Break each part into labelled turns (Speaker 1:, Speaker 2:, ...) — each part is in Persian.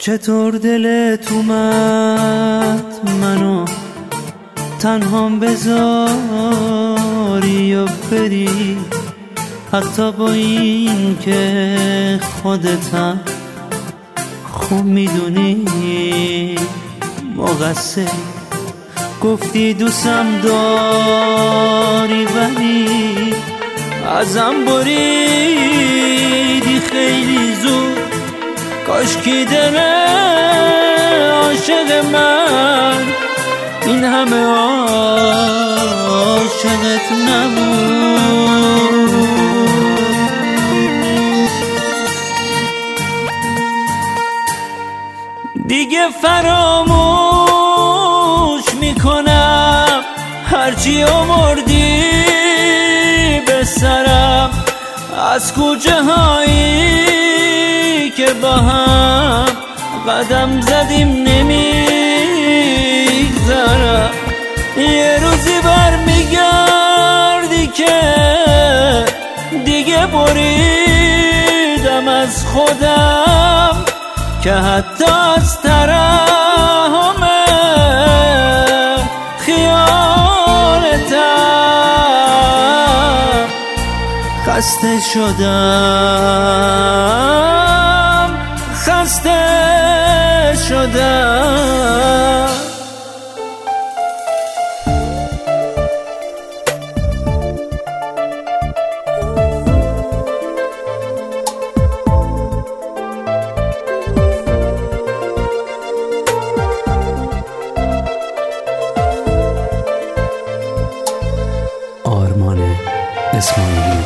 Speaker 1: چطور دلت اومد منو تنهام بذاری و بری، حتی با این که خودتم خوب میدونی مقصر. گفتی دوستم داری ولی ازم بریدی خیلی زود. کاشکی دل عاشق من این همه عاشقت نبود. دیگه فراموش میکنم هرچی آوردی به سرم، از کوچه هایی که با هم قدم زدیم نمیگذرم. یه روزی برمیگردی که دیگه بریدم از خودم، که حتی از ترحم خیالتم خسته شدم، خسته شدم.
Speaker 2: آرمان اسماعیلی.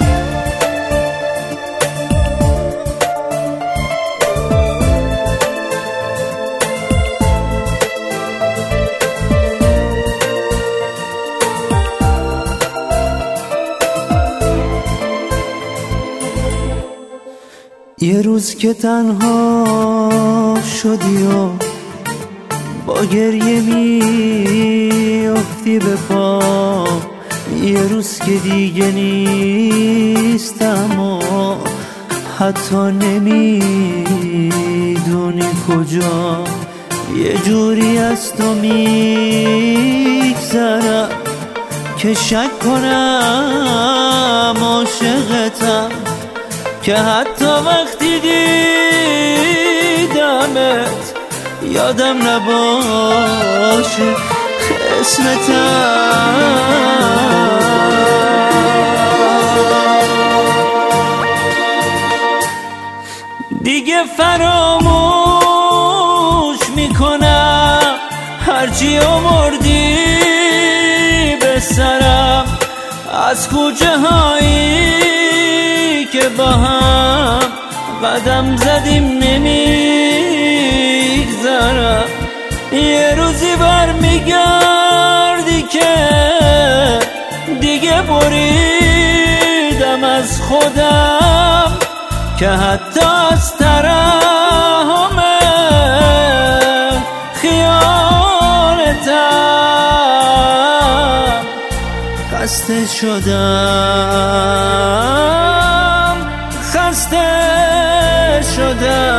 Speaker 1: یه روز که تنها شدی و با گریه میافتی به پا، یه روز که دیگه نیستم و حتی نمیدونی کجا، یه جوری از تو میگذرم که شک کنم عاشقتم، که حتی وقتی دیدمت یادم نباشه اسمتم. دیگه فراموش میکنم هرچی آوردی به سرم، از کوچه هایی که با هم قدم زدیم نمیگذرم. یه روزی برمیگردی که دیگه بریدم از خودم، که حتی از ترحم خیالتم خسته شدم، خسته شدم.